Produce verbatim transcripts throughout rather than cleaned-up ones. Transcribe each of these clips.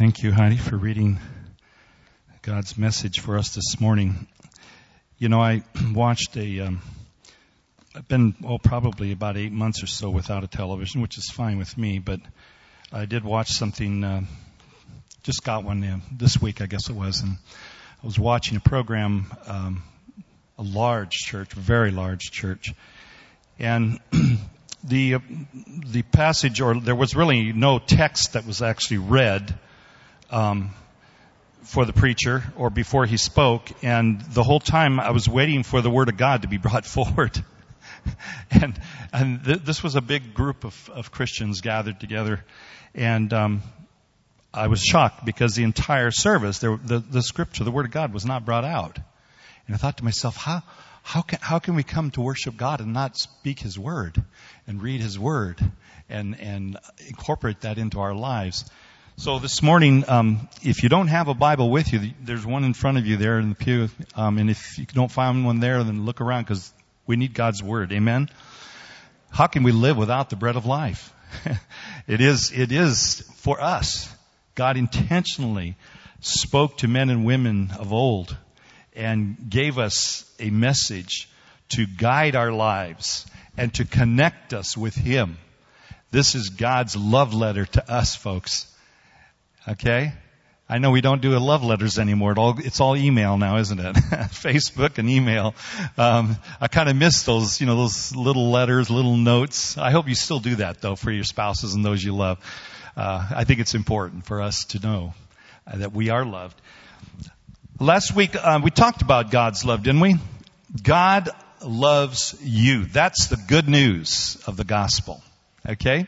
Thank you, Heidi, for reading God's message for us this morning. You know, I watched a, um, I've been, well, probably about eight months or so without a television, which is fine with me, but I did watch something, uh, just got one uh, this week, I guess it was, and I was watching a program, um, a large church, very large church, and the, uh, the passage, or there was really no text that was actually read, um, for the preacher or before he spoke, and the whole time I was waiting for the Word of God to be brought forward. and and th- this was a big group of, of Christians gathered together, and um, I was shocked because the entire service, there, the, the Scripture, the Word of God was not brought out. And I thought to myself, how how can how can we come to worship God and not speak His Word and read His Word and and incorporate that into our lives? So this morning, um, if you don't have a Bible with you, there's one in front of you there in the pew. Um, and if you don't find one there, then look around, because we need God's Word. Amen? How can we live without the bread of life? it is, it is for us. God intentionally spoke to men and women of old and gave us a message to guide our lives and to connect us with Him. This is God's love letter to us, folks. Okay? I know we don't do love letters anymore. It all, it's all email now, isn't it? Facebook and email. Um, I kind of miss those, you know, those little letters, little notes. I hope you still do that, though, for your spouses and those you love. Uh, I think it's important for us to know uh, that we are loved. Last week, uh, we talked about God's love, didn't we? God loves you. That's the good news of the gospel. Okay?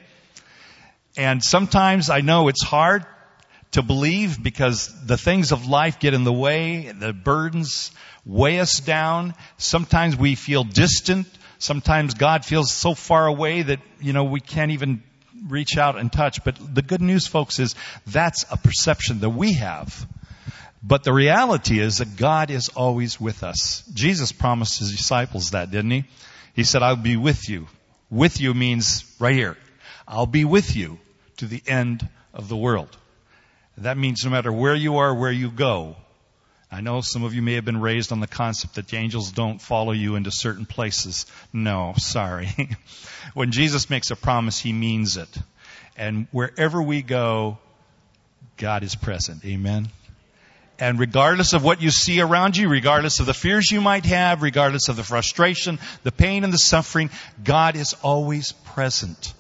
And sometimes I know it's hard to believe because the things of life get in the way, the burdens weigh us down. Sometimes we feel distant. Sometimes God feels so far away that, you know, we can't even reach out and touch. But the good news, folks, is that's a perception that we have. But the reality is that God is always with us. Jesus promised His disciples that, didn't He? He said, I'll be with you. With you means right here. I'll be with you to the end of the world. That means no matter where you are, where you go. I know some of you may have been raised on the concept that the angels don't follow you into certain places. No, sorry. When Jesus makes a promise, He means it. And wherever we go, God is present. Amen. And regardless of what you see around you, regardless of the fears you might have, regardless of the frustration, the pain and the suffering, God is always present.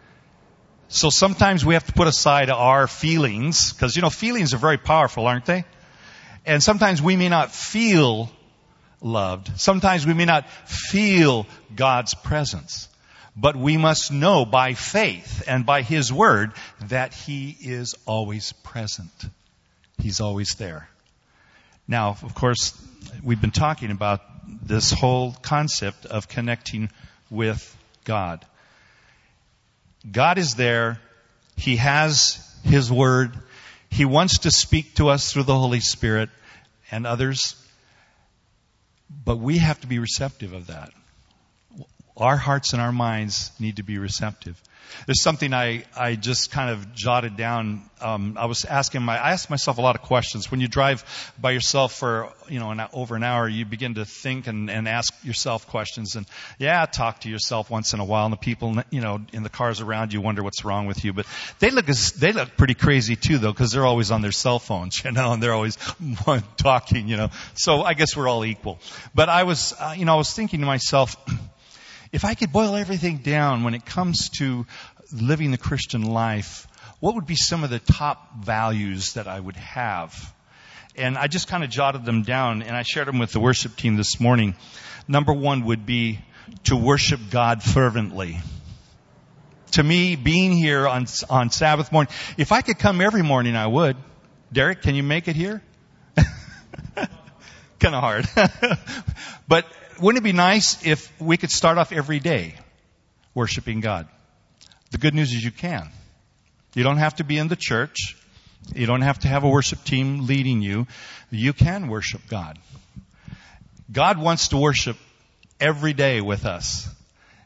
So sometimes we have to put aside our feelings, because, you know, feelings are very powerful, aren't they? And sometimes we may not feel loved. Sometimes we may not feel God's presence. But we must know by faith and by His Word that He is always present. He's always there. Now, of course, we've been talking about this whole concept of connecting with God. God is there. He has His Word. He wants to speak to us through the Holy Spirit and others. But we have to be receptive of that. Our hearts and our minds need to be receptive. There's something I, I just kind of jotted down. Um, I was asking my, I asked myself a lot of questions. When you drive by yourself for, you know, an, over an hour, you begin to think and, and ask yourself questions. And yeah, talk to yourself once in a while. And the people, you know, in the cars around you wonder what's wrong with you. But they look as, they look pretty crazy too, though, because they're always on their cell phones, you know, and they're always talking, you know. So I guess we're all equal. But I was, uh, you know, I was thinking to myself, if I could boil everything down when it comes to living the Christian life, what would be some of the top values that I would have? And I just kind of jotted them down, and I shared them with the worship team this morning. Number one would be to worship God fervently. To me, being here on on Sabbath morning, if I could come every morning, I would. Derek, can you make it here? Kind of hard. But wouldn't it be nice if we could start off every day worshiping God? The good news is you can. You don't have to be in the church. You don't have to have a worship team leading you. You can worship God. God wants to worship every day with us.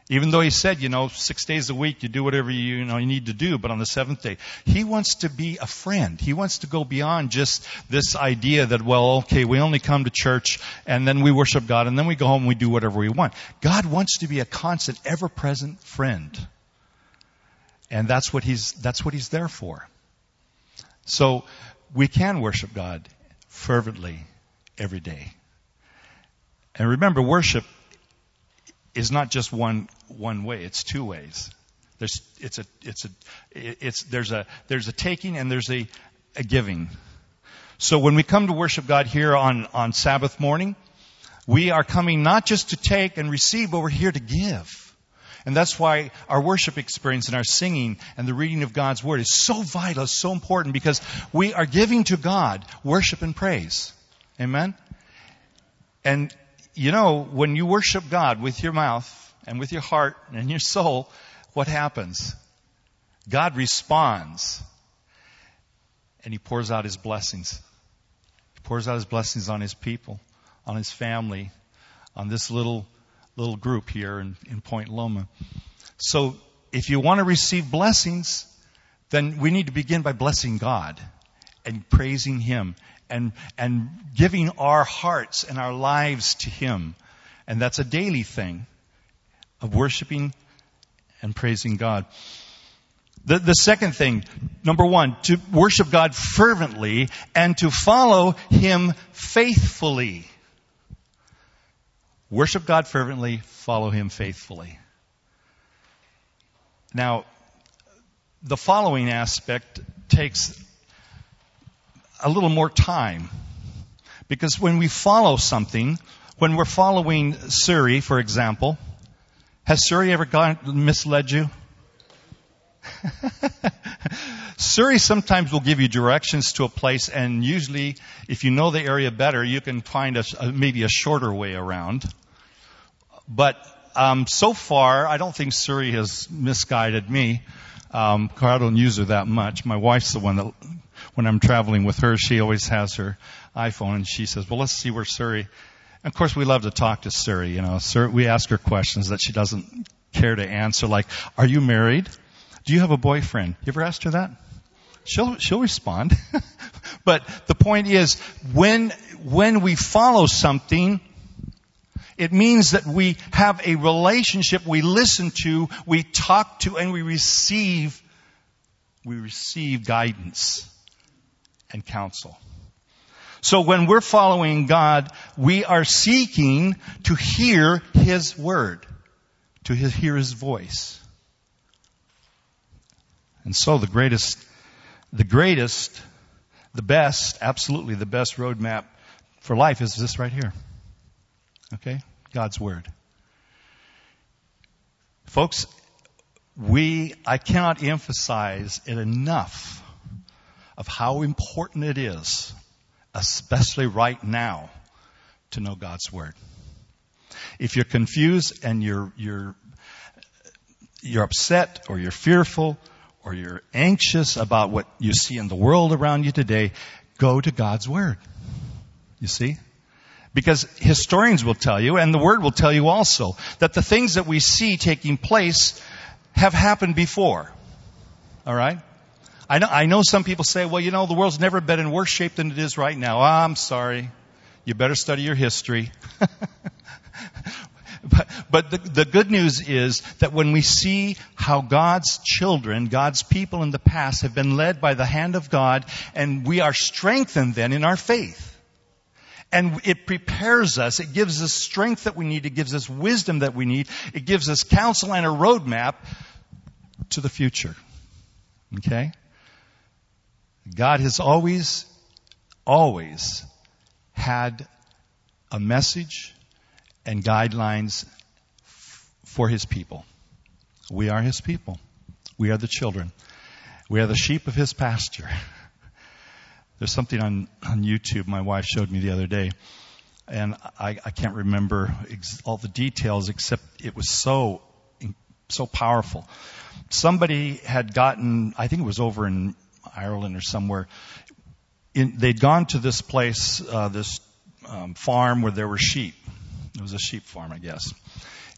Even though he said, you know, six days a week, you do whatever you, you know, you need to do, but on the seventh day, he wants to be a friend. He wants to go beyond just this idea that, well, okay, we only come to church and then we worship God and then we go home and we do whatever we want. God wants to be a constant, ever-present friend. And that's what he's, that's what he's there for. So we can worship God fervently every day. And remember, worship is not just one one way; it's two ways. There's it's a it's a it's there's a there's a taking and there's a, a giving. So when we come to worship God here on on Sabbath morning, we are coming not just to take and receive, but we're here to give. And that's why our worship experience and our singing and the reading of God's Word is so vital, so important, because we are giving to God worship and praise. Amen? And you know, when you worship God with your mouth and with your heart and your soul, what happens? God responds and He pours out His blessings. He pours out His blessings on His people, on His family, on this little little group here in, in Point Loma. So if you want to receive blessings, then we need to begin by blessing God and praising Him. And, and giving our hearts and our lives to Him. And that's a daily thing of worshiping and praising God. The, the second thing, number one, to worship God fervently and to follow Him faithfully. Worship God fervently, follow Him faithfully. Now, the following aspect takes a little more time. Because when we follow something, when we're following Suri, for example, has Suri ever gone, misled you? Suri sometimes will give you directions to a place, and usually, if you know the area better, you can find a, a, maybe a shorter way around. But um, so far, I don't think Suri has misguided me. Um, I don't use her that much. My wife's the one that, when I'm traveling with her, she always has her iPhone, and she says, well, let's see where Suri. And of course, we love to talk to Suri. You know, Suri, we ask her questions that she doesn't care to answer, like, are you married? Do you have a boyfriend? You ever asked her that? She'll, she'll respond. But the point is, when, when we follow something, it means that we have a relationship, we listen to, we talk to, and we receive, we receive guidance and counsel. So when we're following God, we are seeking to hear His word, to hear His voice. And so the greatest, the greatest, the best, absolutely the best roadmap for life is this right here. Okay? God's word. Folks, we, I cannot emphasize it enough of how important it is, especially right now, to know God's word. If you're confused and you're, you're, you're upset or you're fearful or you're anxious about what you see in the world around you today, go to God's word. You see? Because historians will tell you, and the Word will tell you also, that the things that we see taking place have happened before. All right? I know, I know some people say, well, you know, the world's never been in worse shape than it is right now. Oh, I'm sorry. You better study your history. but but the, the good news is that when we see how God's children, God's people in the past have been led by the hand of God, and we are strengthened then in our faith. And it prepares us. It gives us strength that we need. It gives us wisdom that we need. It gives us counsel and a roadmap to the future. Okay? God has always, always had a message and guidelines for His people. We are His people. We are the children. We are the sheep of His pasture. There's something on, on YouTube my wife showed me the other day, and I, I can't remember ex- all the details, except it was so so powerful. Somebody had gotten, I think it was over in Ireland or somewhere, in, they'd gone to this place, uh, this um, farm where there were sheep. It was a sheep farm, I guess.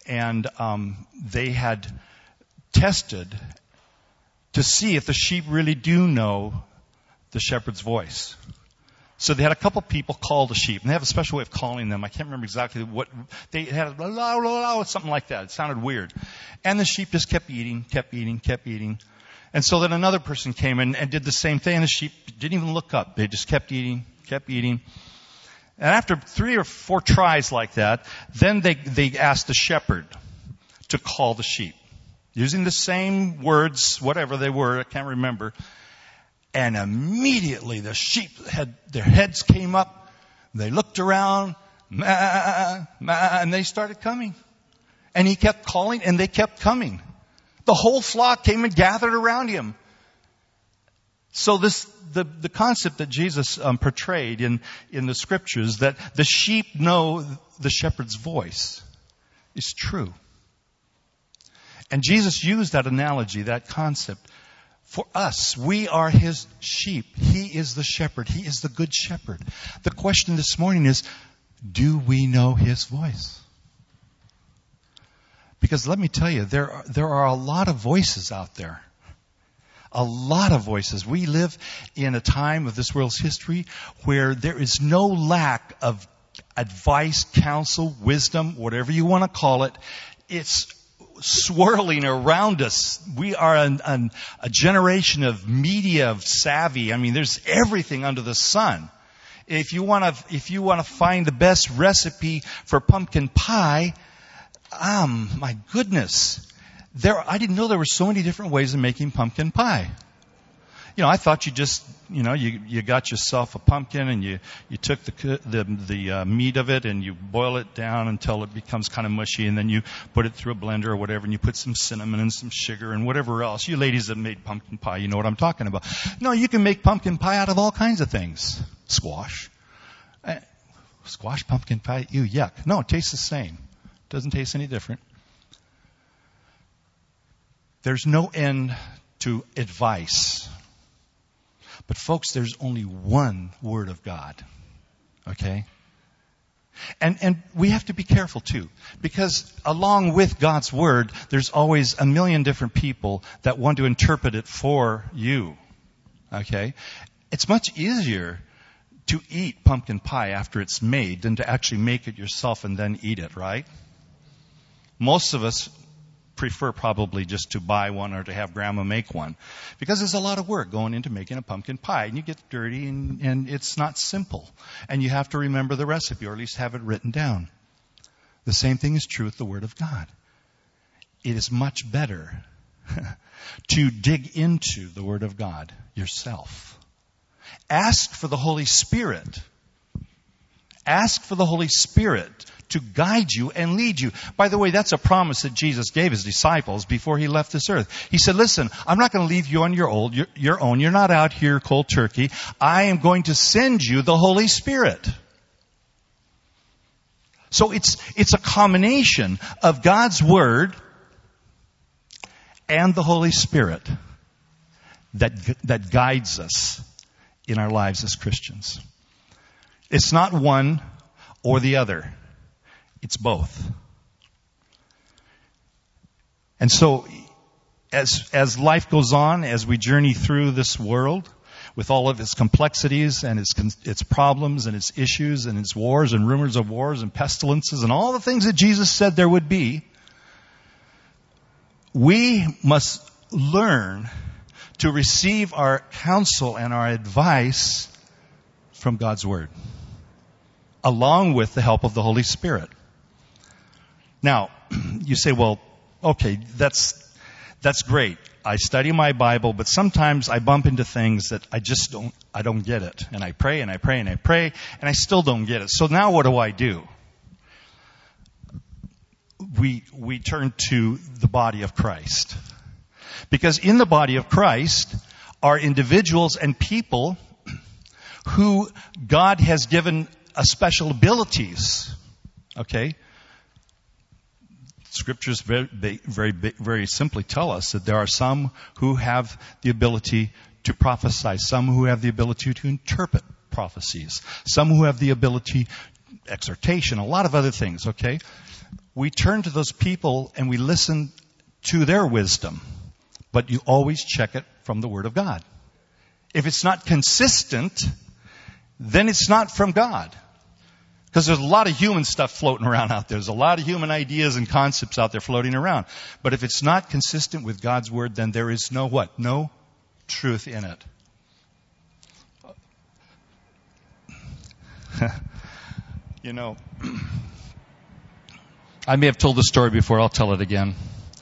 And um, they had tested to see if the sheep really do know the shepherd's voice. So they had a couple people call the sheep, and they have a special way of calling them. I can't remember exactly what they had, blah, blah, blah, something like that. It sounded weird. And the sheep just kept eating, kept eating, kept eating. And so then another person came in and did the same thing, and the sheep didn't even look up. They just kept eating, kept eating. And after three or four tries like that, then they, they asked the shepherd to call the sheep. Using the same words, whatever they were, I can't remember. And immediately the sheep had, their heads came up, they looked around, ma, ma, and they started coming. And he kept calling, and they kept coming. The whole flock came and gathered around him. So this, the, the concept that Jesus um, portrayed in, in the scriptures, that the sheep know the shepherd's voice, is true. And Jesus used that analogy, that concept, for us. We are his sheep. He is the shepherd. He is the good shepherd. The question this morning is, do we know his voice? Because let me tell you, there are, there are a lot of voices out there. A lot of voices. We live in a time of this world's history where there is no lack of advice, counsel, wisdom, whatever you want to call it. It's swirling around us. We are an, an, a generation of media of savvy. I mean, there's everything under the sun. If you want to, if you want to find the best recipe for pumpkin pie, um, my goodness, there. I didn't know there were so many different ways of making pumpkin pie. You know, I thought you just, you know, you you got yourself a pumpkin and you you took the the the uh, meat of it and you boil it down until it becomes kind of mushy, and then you put it through a blender or whatever, and you put some cinnamon and some sugar and whatever else. You ladies that made pumpkin pie, you know what I'm talking about. No, you can make pumpkin pie out of all kinds of things. Squash, uh, squash pumpkin pie. Ew, yuck. No, it tastes the same. Doesn't taste any different. There's no end to advice. But folks, there's only one Word of God. Okay? And and we have to be careful too. Because along with God's Word, there's always a million different people that want to interpret it for you. Okay? It's much easier to eat pumpkin pie after it's made than to actually make it yourself and then eat it, right? Most of us prefer probably just to buy one or to have grandma make one, because there's a lot of work going into making a pumpkin pie, and you get dirty, and, and it's not simple, and you have to remember the recipe, or at least have it written down. The same thing is true with the Word of God. It is much better to dig into the Word of God yourself. Ask for the Holy Spirit. Ask for the Holy Spirit to guide you and lead you. By the way, that's a promise that Jesus gave his disciples before he left this earth. He said, listen, I'm not going to leave you on your, old, your, your own. You're not out here cold turkey. I am going to send you the Holy Spirit. So it's, it's a combination of God's Word and the Holy Spirit that, that guides us in our lives as Christians. It's not one or the other. It's both. And so, as as life goes on, as we journey through this world, with all of its complexities and its its problems and its issues and its wars and rumors of wars and pestilences and all the things that Jesus said there would be, we must learn to receive our counsel and our advice from God's Word, along with the help of the Holy Spirit. Now, you say, well, okay, that's that's great. I study my Bible, but sometimes I bump into things that I just don't, I don't get it. And I pray and I pray and I pray, and I still don't get it. So now what do I do? We, we turn to the body of Christ. Because in the body of Christ are individuals and people who God has given a special abilities. Okay? Scriptures very, very, very simply tell us that there are some who have the ability to prophesy, some who have the ability to interpret prophecies, some who have the ability, exhortation, a lot of other things, okay? we turn to those people and we listen to their wisdom. But you always check it from the Word of God. If it's not consistent, then it's not from God. Because there's a lot of human stuff floating around out there. There's a lot of human ideas and concepts out there floating around. But if it's not consistent with God's Word, then there is no what? No truth in it. You know, I may have told the story before. I'll tell it again.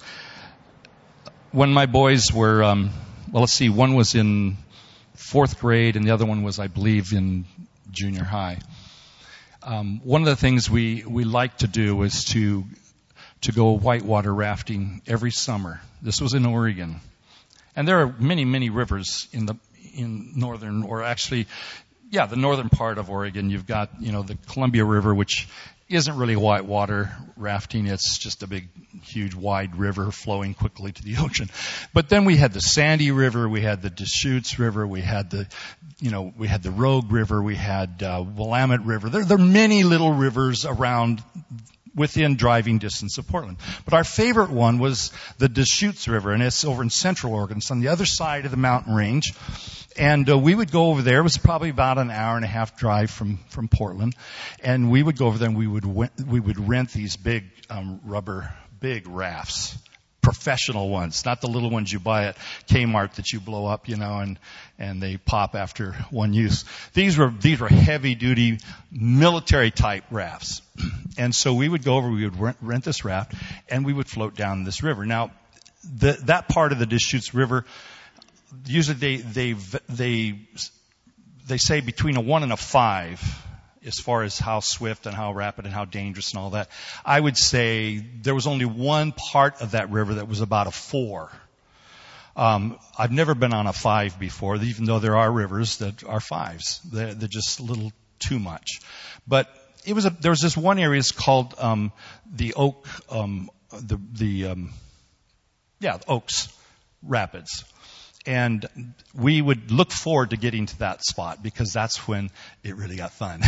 When my boys were, um, well, let's see, one was in fourth grade and the other one was, I believe, in junior high. Um, one of the things we, we liked to do was to to go whitewater rafting every summer. This was in Oregon. And there are many, many rivers in the in northern, or actually, yeah, the northern part of Oregon. You've got, you know, the Columbia River, which isn't really whitewater rafting. It's just a big, huge, wide river flowing quickly to the ocean. But then we had the Sandy River, we had the Deschutes River, we had the, you know, we had the Rogue River, we had uh, Willamette River. There, there are many little rivers around within driving distance of Portland. But our favorite one was the Deschutes River, and it's over in Central Oregon. It's on the other side of the mountain range. And uh, we would go over there. It was probably about an hour and a half drive from, from Portland. And we would go over there and we would we would rent these big um, rubber, big rafts. Professional ones, not the little ones you buy at Kmart that you blow up, you know, and, and they pop after one use. These were, these were heavy duty military type rafts. And so we would go over, we would rent, rent this raft and we would float down this river. Now, the, that part of the Deschutes River, usually they, they, they, they say between a one and a five as far as how swift and how rapid and how dangerous and all that. I would say there was only one part of that river that was about a four. Um, I've never been on a five before, even though there are rivers that are fives. They're, they're just a little too much. But it was a, there was this one area called um, the Oak, um, the the um, yeah, the Oaks Rapids. And we would look forward to getting to that spot because that's when it really got fun.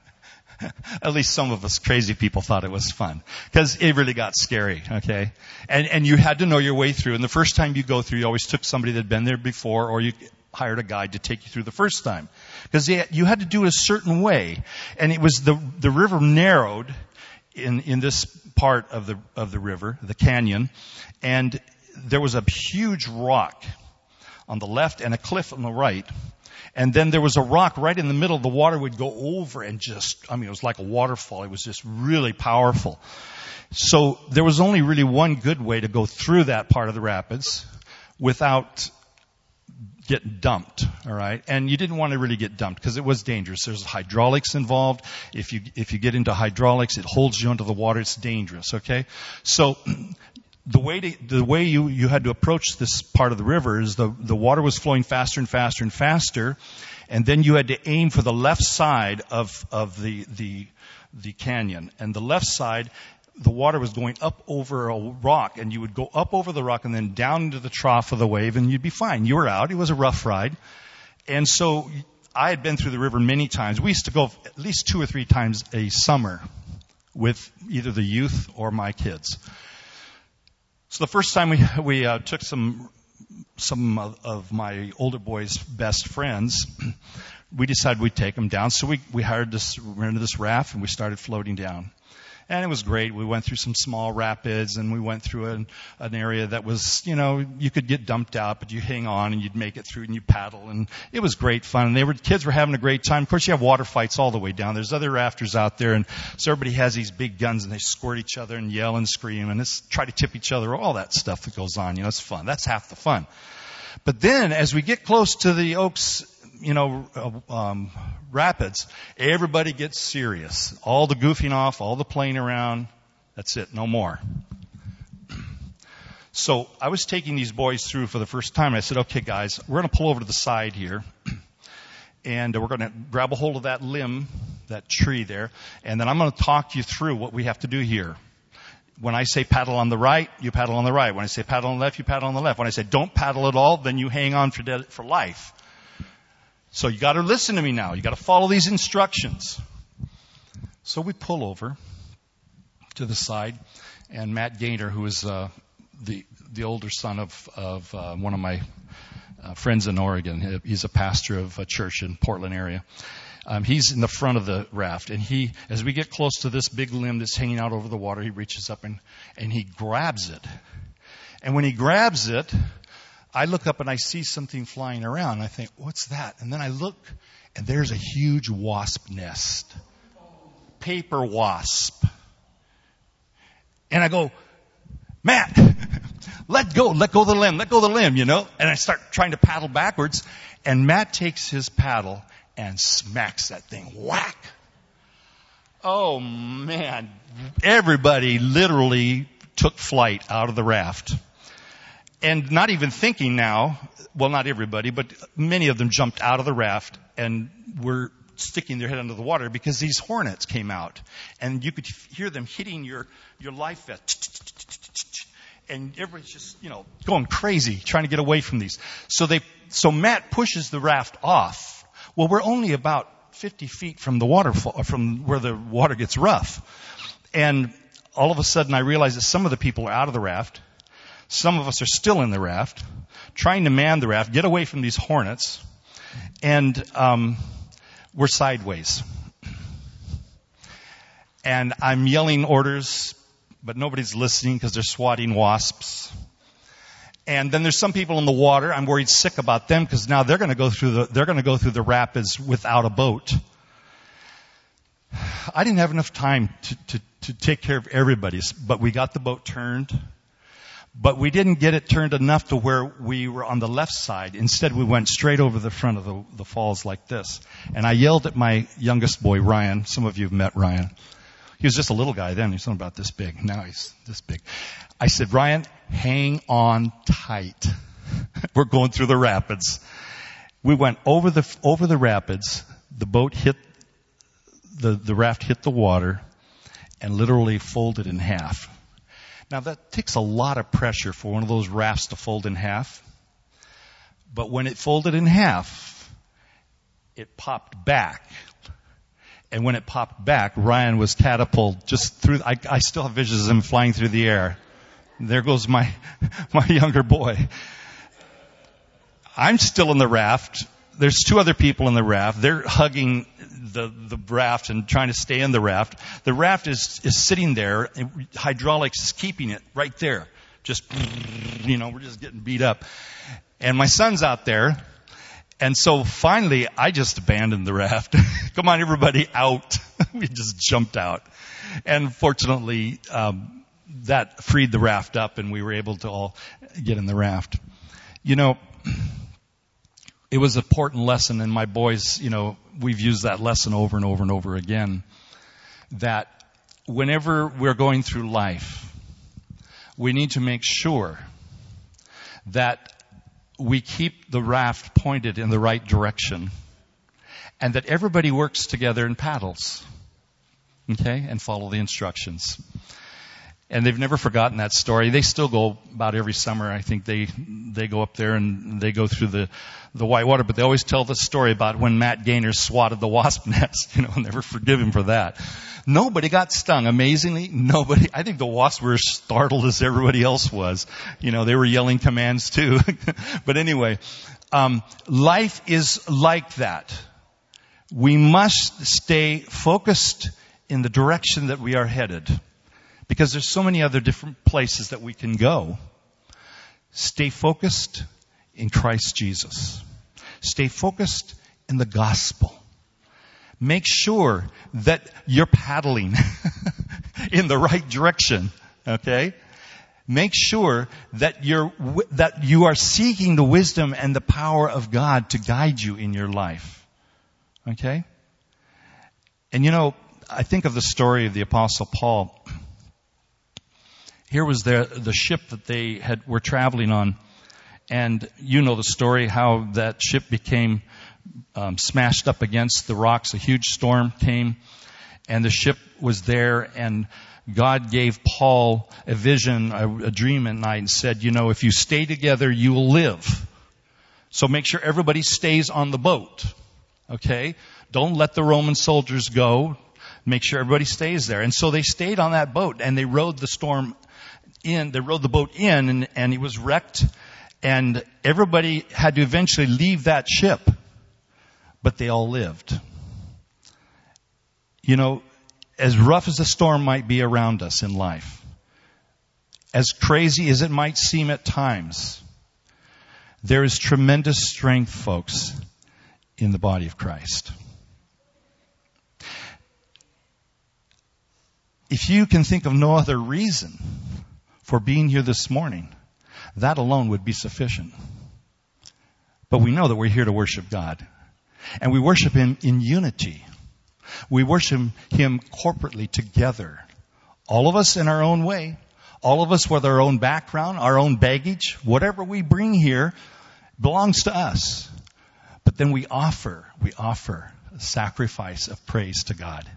At least some of us crazy people thought it was fun because it really got scary, okay? And and you had to know your way through. And the first time you go through, you always took somebody that had been there before, or you hired a guide to take you through the first time. Because you had to do it a certain way. And it was the the river narrowed in in this part of the of the river, the canyon, and there was a huge rock on the left and a cliff on the right. And then there was a rock right in the middle. The water would go over and just, I mean, it was like a waterfall. It was just really powerful. So there was only really one good way to go through that part of the rapids without getting dumped, all right? And you didn't want to really get dumped because it was dangerous. There's hydraulics involved. If you if you get into hydraulics, it holds you under the water. It's dangerous, okay? So The way to, the way you, you had to approach this part of the river is the, the water was flowing faster and faster and faster, and then you had to aim for the left side of, of the, the, the canyon. And the left side, the water was going up over a rock, and you would go up over the rock and then down into the trough of the wave, and you'd be fine. You were out. It was a rough ride. And so I had been through the river many times. We used to go at least two or three times a summer with either the youth or my kids. So the first time we we uh, took some some of, of my older boys' best friends, we decided we'd take them down. So we we hired this rented this raft and we started floating down, and it was great. We went through some small rapids and we went through an, an area that was, you know, you could get dumped out, but you hang on and you'd make it through and you paddle, and it was great fun. And they were kids were having a great time. Of course, you have water fights all the way down. There's other rafters out there, and so everybody has these big guns and they squirt each other and yell and scream and it's, try to tip each other. All that stuff that goes on, you know, it's fun. That's half the fun. But then, as we get close to the Oaks, you know, uh, um, rapids, everybody gets serious. All the goofing off, all the playing around. That's it. No more. So I was taking these boys through for the first time. I said, okay, guys, we're going to pull over to the side here. And we're going to grab a hold of that limb, that tree there. And then I'm going to talk you through what we have to do here. When I say paddle on the right, you paddle on the right. When I say paddle on the left, you paddle on the left. When I say don't paddle at all, then you hang on for de- for life. So you got to listen to me now. You got to follow these instructions. So we pull over to the side, and Matt Gaynor, who is uh, the the older son of of uh, one of my uh, friends in Oregon. He's a pastor of a church in Portland area. Um, he's in the front of the raft, and he, as we get close to this big limb that's hanging out over the water, he reaches up and and he grabs it. And when he grabs it, I look up and I see something flying around. I think, what's that? And then I look, and there's a huge wasp nest. Paper wasp. And I go, Matt, let go, let go of the limb, let go of the limb, you know. And I start trying to paddle backwards. And Matt takes his paddle and smacks that thing. Whack. Oh, man. Everybody literally took flight out of the raft. And not even thinking now, well, not everybody, but many of them jumped out of the raft and were sticking their head under the water because these hornets came out. And you could hear them hitting your, your life vest. And everybody's just, you know, going crazy trying to get away from these. So they, so Matt pushes the raft off. Well, we're only about fifty feet from the waterfall, from where the water gets rough. And all of a sudden I realize that some of the people are out of the raft. Some of us are still in the raft, trying to man the raft, get away from these hornets, and um, we're sideways. And I'm yelling orders, but nobody's listening because they're swatting wasps. And then there's some people in the water. I'm worried sick about them because now they're going to go through the they're going to go through the rapids without a boat. I didn't have enough time to, to, to take care of everybody's, but we got the boat turned. But we didn't get it turned enough to where we were on the left side. Instead, we went straight over the front of the, the falls like this. And I yelled at my youngest boy, Ryan. Some of you have met Ryan. He was just a little guy then. He was only about this big. Now he's this big. I said, Ryan, hang on tight. We're going through the rapids. We went over the over the rapids. The boat hit, the, the raft hit the water and literally folded in half. Now that takes a lot of pressure for one of those rafts to fold in half. But when it folded in half, it popped back. And when it popped back, Ryan was catapulted just through, I, I still have visions of him flying through the air. There goes my, my younger boy. I'm still in the raft. There's two other people in the raft. They're hugging the, the raft and trying to stay in the raft. The raft is, is sitting there. Hydraulics is keeping it right there. Just, you know, we're just getting beat up. And my son's out there. And so finally, I just abandoned the raft. Come on, everybody, out. We just jumped out. And fortunately, um, that freed the raft up and we were able to all get in the raft. You know, it was an important lesson, and my boys, you know, we've used that lesson over and over and over again, that whenever we're going through life, we need to make sure that we keep the raft pointed in the right direction and that everybody works together and paddles, okay, and follow the instructions. And they've never forgotten that story. They still go about every summer. I think they they go up there and they go through the the white water. But they always tell the story about when Matt Gaynor swatted the wasp nest. You know, I'll never forgive him for that. Nobody got stung. Amazingly, nobody. I think the wasps were as startled as everybody else was. You know, they were yelling commands too. But anyway, um, life is like that. We must stay focused in the direction that we are headed. Because there's so many other different places that we can go. Stay focused in Christ Jesus. Stay focused in the gospel. Make sure that you're paddling in the right direction. Okay? Make sure that you're, that you are seeking the wisdom and the power of God to guide you in your life. Okay? And you know, I think of the story of the Apostle Paul. Here was the the ship that they had were traveling on, and you know the story how that ship became um, smashed up against the rocks. A huge storm came, and the ship was there, and God gave Paul a vision, a, a dream at night, and said, you know, if you stay together, you will live. So make sure everybody stays on the boat. Okay? Don't let the Roman soldiers go. make sure everybody stays there. And so they stayed on that boat, and they rowed the storm in, they rowed the boat in, and, and it was wrecked, and everybody had to eventually leave that ship. But they all lived. You know, as rough as the storm might be around us in life, as crazy as it might seem at times, there is tremendous strength, folks, in the body of Christ. If you can think of no other reason for being here this morning, that alone would be sufficient. But we know that we're here to worship God. And we worship Him in unity. We worship Him corporately together. All of us in our own way. All of us with our own background, our own baggage. Whatever we bring here belongs to us. But then we offer, we offer a sacrifice of praise to God.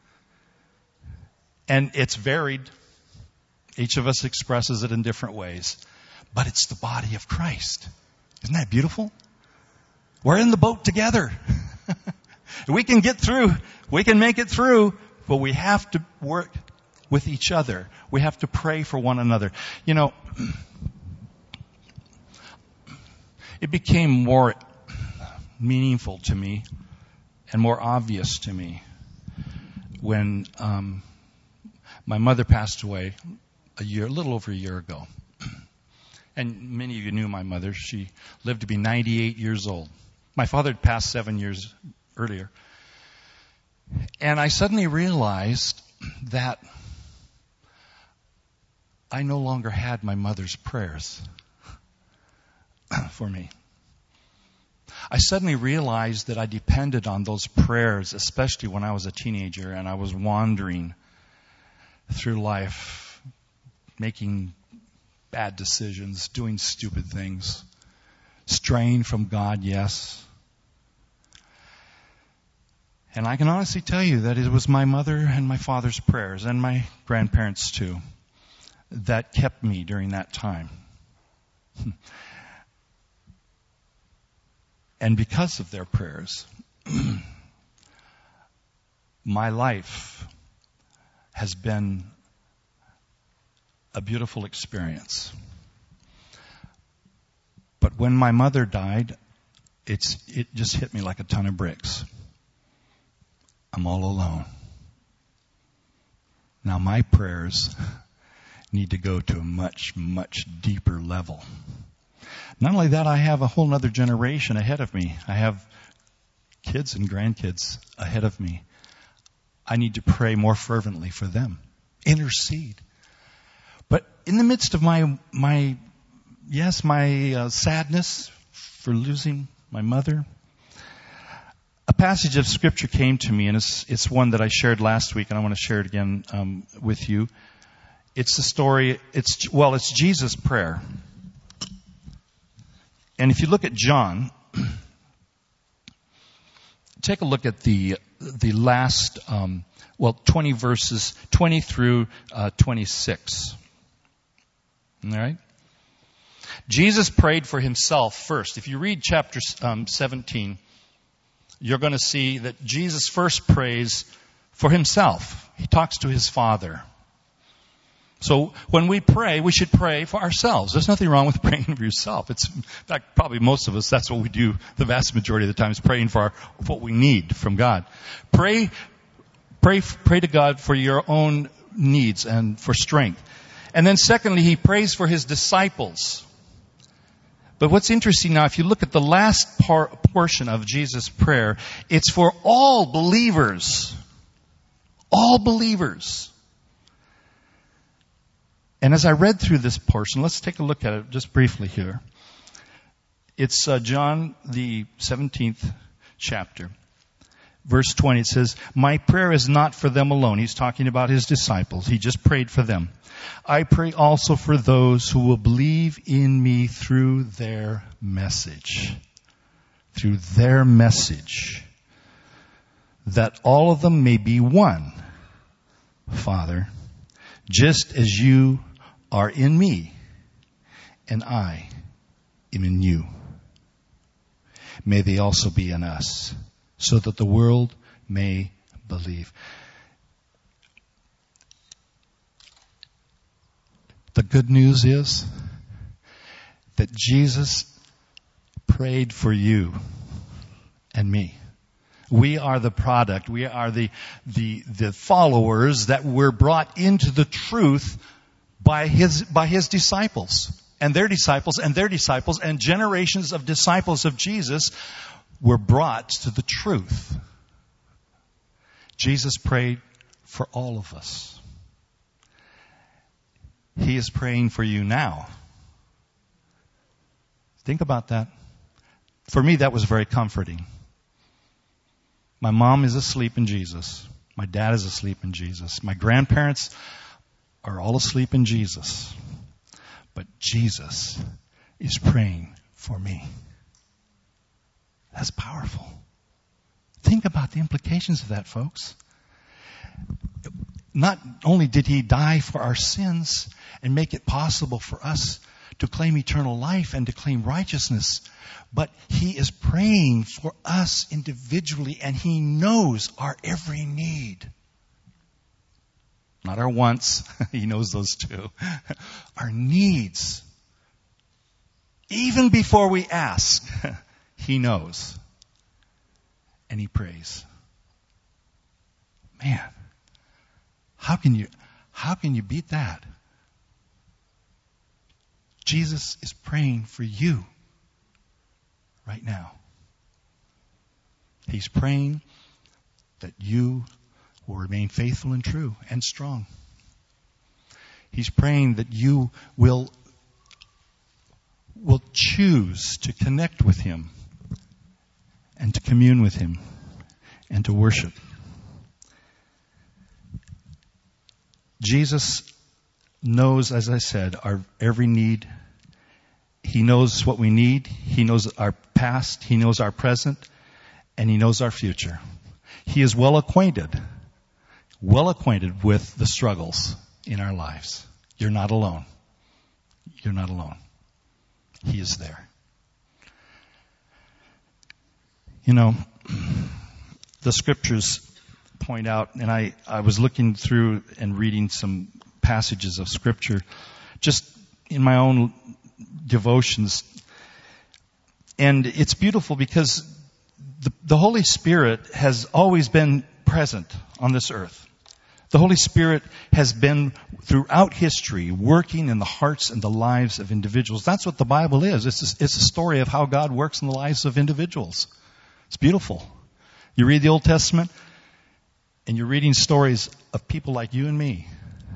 And it's varied. Each of us expresses it in different ways. But it's the body of Christ. Isn't that beautiful? We're in the boat together. We can get through. We can make it through. But we have to work with each other. We have to pray for one another. You know, it became more meaningful to me and more obvious to me when um, my mother passed away a year, a little over a year ago. And many of you knew my mother. She lived to be ninety-eight years old. My father had passed seven years earlier. And I suddenly realized that I no longer had my mother's prayers for me. I suddenly realized that I depended on those prayers, especially when I was a teenager and I was wandering through life, making bad decisions, doing stupid things, straying from God, yes. And I can honestly tell you that it was my mother and my father's prayers, and my grandparents too, that kept me during that time. And because of their prayers, my life has been a beautiful experience. But when my mother died, it's it just hit me like a ton of bricks. I'm all alone. Now my prayers need to go to a much, much deeper level. Not only that, I have a whole other generation ahead of me. I have kids and grandkids ahead of me. I need to pray more fervently for them. Intercede. But in the midst of my, my yes, my uh, sadness for losing my mother, a passage of Scripture came to me, and it's, it's one that I shared last week, and I want to share it again um, with you. It's the story, it's well, it's Jesus' prayer. And if you look at John, take a look at the the last, um, well, twenty verses, twenty through uh, twenty-six. All right? Jesus prayed for himself first. If you read chapter um, seventeen, you're going to see that Jesus first prays for himself. He talks to his Father. So when we pray, we should pray for ourselves. There's nothing wrong with praying for yourself. It's, in fact, probably most of us, that's what we do the vast majority of the time, is praying for our, what we need from God. Pray, pray, pray to God for your own needs and for strength. And then secondly, he prays for his disciples. But what's interesting now, if you look at the last par- portion of Jesus' prayer, it's for all believers. All believers. And as I read through this portion, let's take a look at it just briefly here. It's uh, John, the seventeenth chapter, verse twenty. It says, "My prayer is not for them alone." He's talking about his disciples. He just prayed for them. "I pray also for those who will believe in me through their message." Through their message. "That all of them may be one, Father, just as you are in me, and I am in you. May they also be in us, so that the world may believe." The good news is that Jesus prayed for you and me. We are the product. We are the, the, the followers that were brought into the truth by his, by his disciples and their disciples and their disciples, and generations of disciples of Jesus were brought to the truth. Jesus prayed for all of us. He is praying for you now. Think about that. For me, that was very comforting. My mom is asleep in Jesus. My dad is asleep in Jesus. My grandparents are all asleep in Jesus. But Jesus is praying for me. That's powerful. Think about the implications of that, folks. Not only did he die for our sins and make it possible for us to claim eternal life and to claim righteousness, but he is praying for us individually, and he knows our every need. Not our wants. He knows those too. Our needs. Even before we ask, he knows. And he prays. Man, how can you, how can you beat that? Jesus is praying for you right now. He's praying that you will remain faithful and true and strong. He's praying that you will, will choose to connect with him and to commune with him and to worship. Jesus knows, as I said, our every need. He knows what we need. He knows our past. He knows our present. And he knows our future. He is well acquainted, well acquainted with the struggles in our lives. You're not alone. You're not alone. He is there. You know, the scriptures point out, and I, I was looking through and reading some passages of scripture just in my own devotions. And it's beautiful because the, the Holy Spirit has always been present on this earth. The Holy Spirit has been throughout history working in the hearts and the lives of individuals. That's what the Bible is. It's a, it's a story of how God works in the lives of individuals. It's beautiful. You read the Old Testament and you're reading stories of people like you and me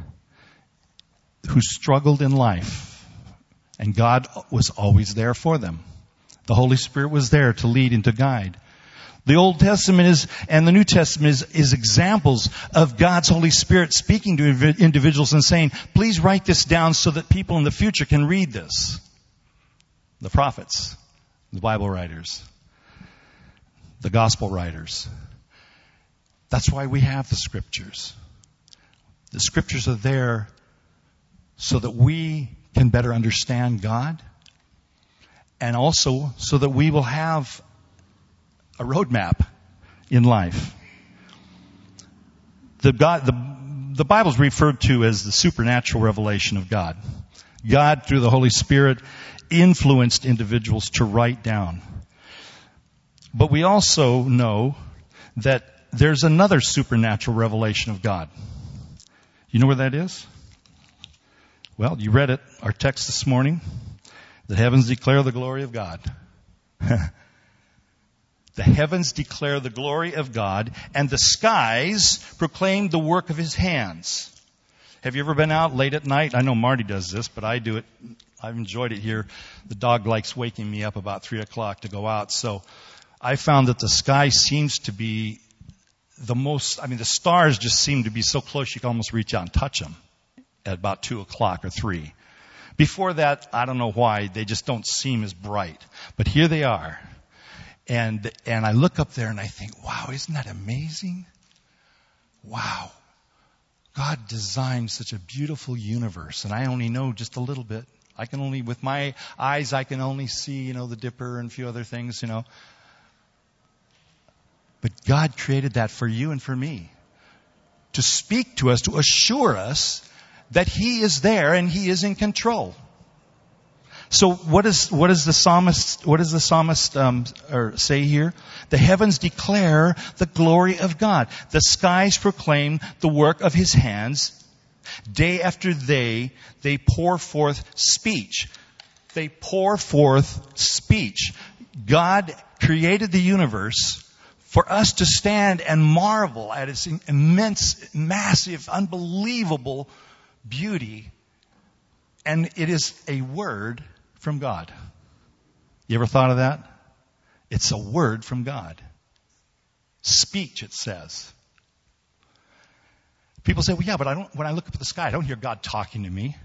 who struggled in life, and God was always there for them. The Holy Spirit was there to lead and to guide. The Old Testament is, and the New Testament is, is examples of God's Holy Spirit speaking to individuals and saying, please write this down so that people in the future can read this. The prophets, the Bible writers, the gospel writers. That's why we have the scriptures. The scriptures are there so that we can better understand God, and also so that we will have a roadmap in life. The God, the, the Bible is referred to as the supernatural revelation of God. God, through the Holy Spirit, influenced individuals to write down. But we also know that there's another supernatural revelation of God. You know where that is? Well, you read it, our text this morning. The heavens declare the glory of God. The heavens declare the glory of God, and the skies proclaim the work of his hands. Have you ever been out late at night? I know Marty does this, but I do it. I've enjoyed it here. The dog likes waking me up about three o'clock to go out. So I found that the sky seems to be the most, I mean, the stars just seem to be so close you can almost reach out and touch them at about two o'clock or three. Before that, I don't know why, they just don't seem as bright. But here they are. And, and I look up there and I think, wow, isn't that amazing? Wow. God designed such a beautiful universe, and I only know just a little bit. I can only, with my eyes, I can only see, you know, the Dipper and a few other things, you know. But God created that for you and for me, to speak to us, to assure us that He is there and He is in control. So what is what is the psalmist what does the psalmist um, or say here? The heavens declare the glory of God. The skies proclaim the work of His hands. Day after day, they pour forth speech. They pour forth speech. God created the universe for us to stand and marvel at its immense, massive, unbelievable beauty. And it is a word from God. You ever thought of that? It's a word from God. Speech, it says. People say, well, yeah, but I don't, when I look up at the sky, I don't hear God talking to me.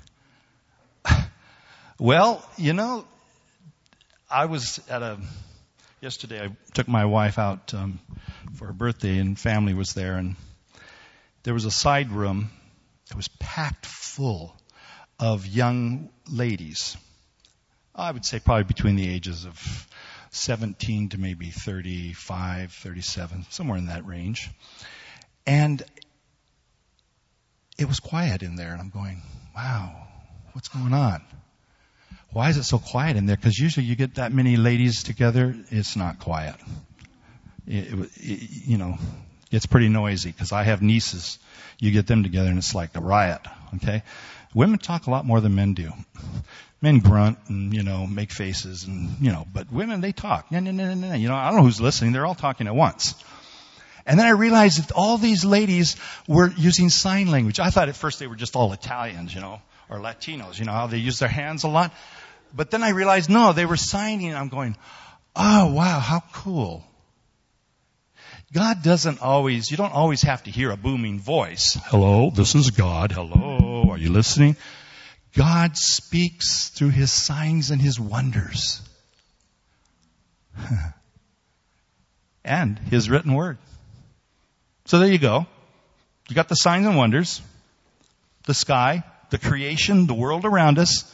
Well, you know, I was at a, yesterday I took my wife out um, for her birthday and family was there, and there was a side room that was packed full of young ladies. I would say probably between the ages of seventeen to maybe thirty-five, thirty-seven, somewhere in that range. And it was quiet in there, and I'm going, wow, what's going on? Why is it so quiet in there? Because usually you get that many ladies together, it's not quiet. It, it, it, you know, it's pretty noisy, because I have nieces. You get them together, and it's like a riot, okay? Women talk a lot more than men do. Men grunt and, you know, make faces and, you know, but women, they talk. You know, I don't know who's listening. They're all talking at once. And then I realized that all these ladies were using sign language. I thought at first they were just all Italians, you know, or Latinos, you know, how they use their hands a lot. But then I realized, no, they were signing, and I'm going, oh, wow, how cool. God doesn't always, you don't always have to hear a booming voice. Hello, this is God. Hello, are you listening? God speaks through His signs and His wonders. And His written word. So there you go. You got the signs and wonders, the sky, the creation, the world around us.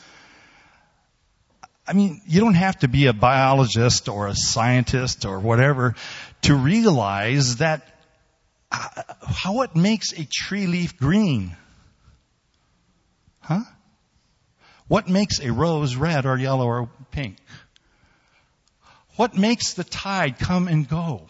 I mean, you don't have to be a biologist or a scientist or whatever to realize that uh, how it makes a tree leaf green. Huh? What makes a rose red or yellow or pink? What makes the tide come and go?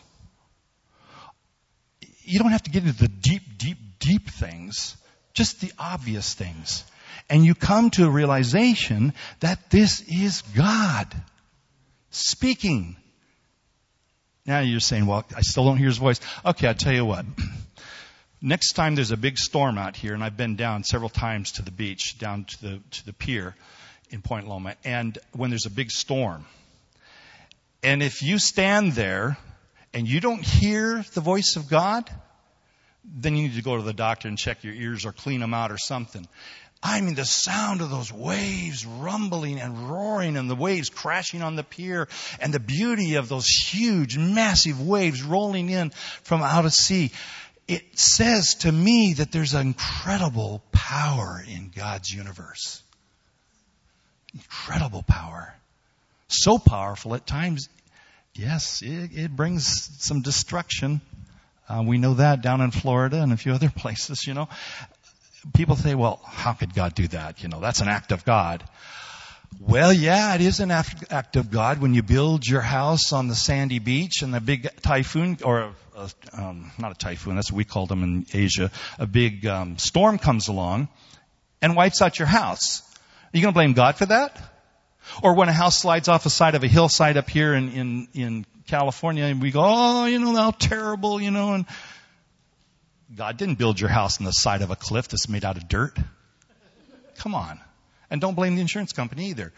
You don't have to get into the deep, deep, deep things, just the obvious things. And you come to a realization that this is God speaking. Now you're saying, well, I still don't hear His voice. Okay, I'll tell you what. Next time there's a big storm out here, and I've been down several times to the beach, down to the to the pier in Point Loma, and when there's a big storm, and if you stand there and you don't hear the voice of God, then you need to go to the doctor and check your ears or clean them out or something. I mean, the sound of those waves rumbling and roaring and the waves crashing on the pier and the beauty of those huge, massive waves rolling in from out of sea. It says to me that there's an incredible power in God's universe. Incredible power. So powerful at times, yes, it, it brings some destruction. Uh, we know that down in Florida and a few other places, you know. People say, well, how could God do that? You know, that's an act of God. Well, yeah, it is an act of God when you build your house on the sandy beach and the big typhoon, or a, um, not a typhoon, that's what we called them in Asia, a big um, storm comes along and wipes out your house. Are you going to blame God for that? Or when a house slides off the side of a hillside up here in, in, in California and we go, oh, you know, how terrible, you know, and God didn't build your house on the side of a cliff that's made out of dirt. Come on. And don't blame the insurance company either.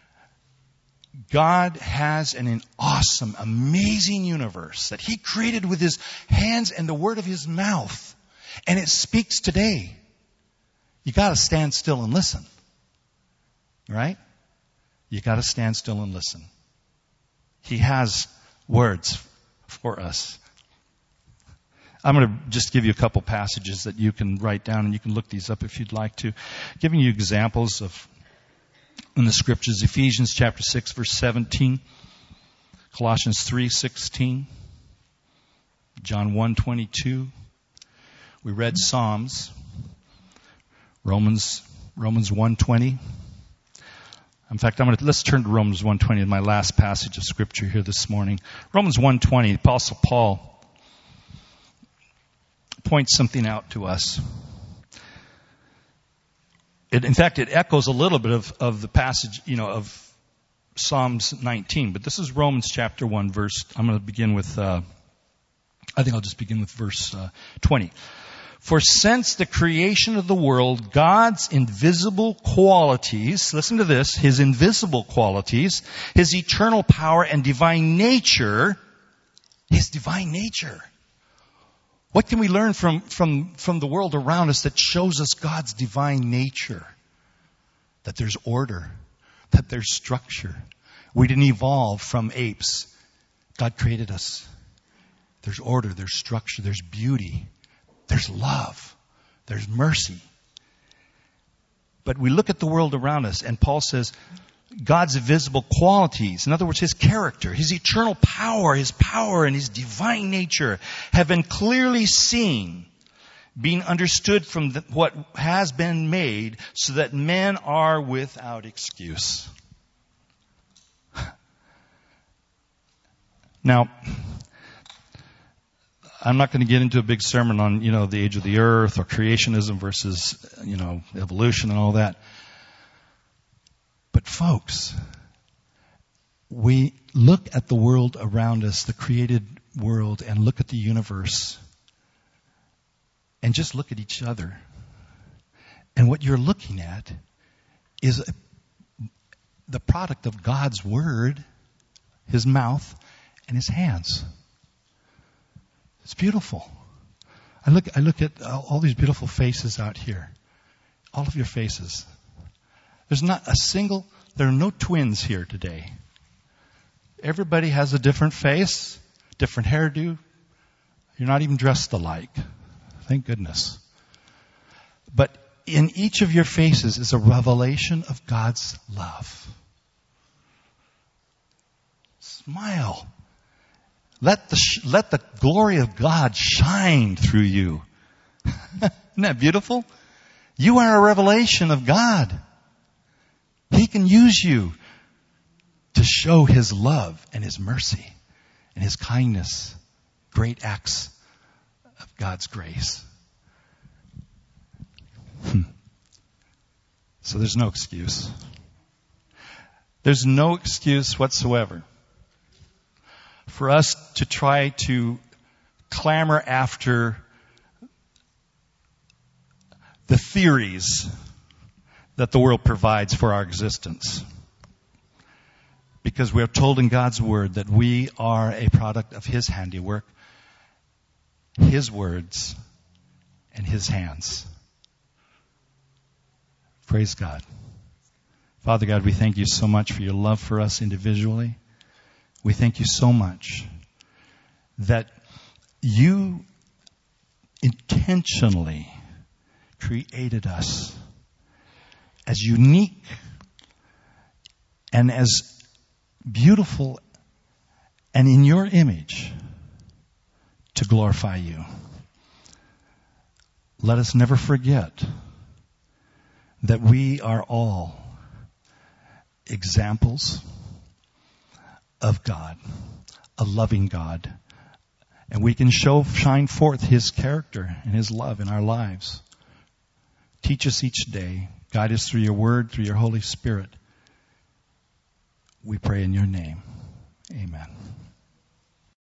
God has an awesome, amazing universe that He created with His hands and the word of His mouth. And it speaks today. You got to stand still and listen. Right? You got to stand still and listen. He has words for us. I'm going to just give you a couple passages that you can write down, and you can look these up if you'd like to. Giving you examples of in the scriptures: Ephesians chapter six, verse seventeen, Colossians three sixteen, John one twenty-two. We read Psalms. Romans Romans one twenty. In fact, I'm going to let's turn to Romans one twenty, my last passage of scripture here this morning. Romans one twenty, Apostle Paul points something out to us. It, in fact, it echoes a little bit of, of the passage, you know, of Psalms nineteen. But this is Romans chapter one, verse. I'm going to begin with. Uh, I think I'll just begin with verse uh, twenty. For since the creation of the world, God's invisible qualities, listen to this, His invisible qualities, His eternal power and divine nature, His divine nature. What can we learn from, from, from the world around us that shows us God's divine nature? That there's order, that there's structure. We didn't evolve from apes. God created us. There's order, there's structure, there's beauty. There's love. There's mercy. But we look at the world around us, and Paul says, God's invisible qualities, in other words, His character, His eternal power, His power and His divine nature have been clearly seen, being understood from the, what has been made, so that men are without excuse. Now, I'm not going to get into a big sermon on, you know, the age of the earth or creationism versus, you know, evolution and all that. But folks, we look at the world around us, the created world, and look at the universe, and just look at each other. And what you're looking at is a, the product of God's Word, His mouth, and His hands. It's beautiful. I look, I look at all these beautiful faces out here. All of your faces. There's not a single, there are no twins here today. Everybody has a different face, different hairdo. You're not even dressed alike. Thank goodness. But in each of your faces is a revelation of God's love. Smile. Let the, let the glory of God shine through you. Isn't that beautiful? You are a revelation of God. He can use you to show His love and His mercy and His kindness. Great acts of God's grace. Hmm. So there's no excuse. There's no excuse whatsoever for us to try to clamor after the theories that the world provides for our existence. Because we are told in God's Word that we are a product of His handiwork, His words, and His hands. Praise God. Father God, we thank You so much for Your love for us individually. We thank You so much that You intentionally created us as unique and as beautiful and in Your image to glorify You. Let us never forget that we are all examples of God, a loving God. And we can show, shine forth His character and His love in our lives. Teach us each day. Guide us through Your Word, through Your Holy Spirit. We pray in Your name. Amen.